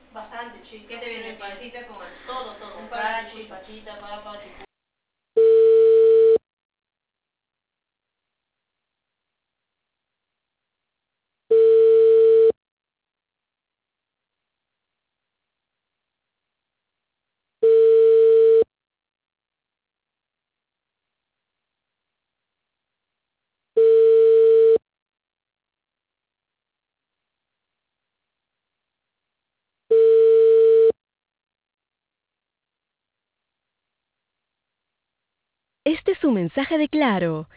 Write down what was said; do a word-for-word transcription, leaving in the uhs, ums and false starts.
Bastante, chico. ¿Qué te viene? Sí, Pancita con todo, todo. un par de Cachi, cosas. pachita, papa, chipu. Este es un mensaje de Claro.